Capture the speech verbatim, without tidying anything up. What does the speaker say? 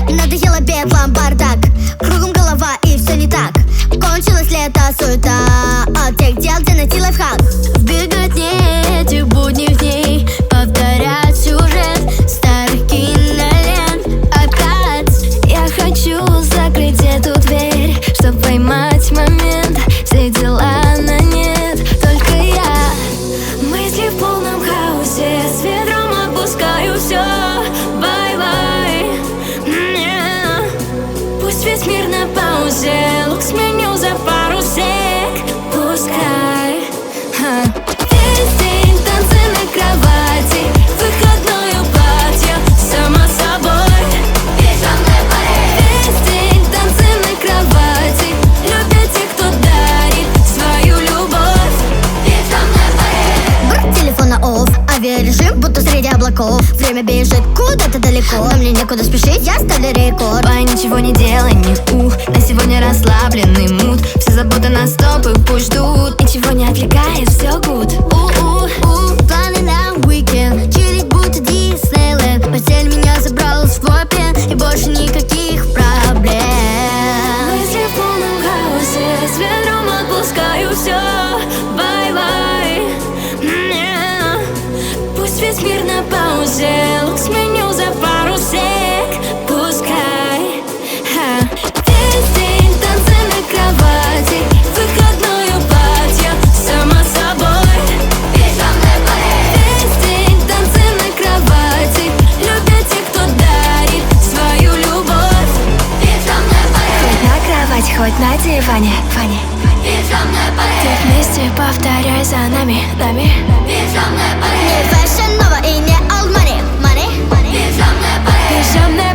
Надоело бедлам, бардак, кругом голова и все не так. Кончилось лето, суета, от тех дел, где найти лайфхак. В беготне этих будних дней повторять сюжет старых кинолент. Опять я хочу закрыть эту дверь, чтоб поймать момент. Все дела на нет, только я. Мысли в полном хаосе, с ветром отпускаю все. Бай-бай, пусть весь мир на паузе, лук сменю за пару сек. Пускай Ха. Весь день танцы на кровати, выходное платье, само собой. Весь день танцы на кровати, любят те, кто дарит свою любовь. Брат телефона офф, авиарежим, будто среди облаков. Время бежит куда-то далеко, но мне некуда спешить, я ставлю рекорд. По ничего не делай, не ух, на сегодня расслабленный мут. Все заботы на стопы пусть ждут, ничего не отвлекает, все гуд. У-у-у, планы на уикенд, чилить будто Диснейленд. Постель меня забрала в свой плен, и больше никаких проблем. Мысли в полном хаосе, с ветром отпускаю все. Бай-бай, пусть весь мир на паузе, лук сменю за пару сек. Пускай Ха. Весь день танцы на кровати, выходное платье, само собой. Весь день танцы на кровати, любят те, кто дарит свою любовь. Хоть на кровати, хоть на диване, Фане. Ты вместе повторяй за нами, нами. Не фэшн нова и не old money, money. Пижамная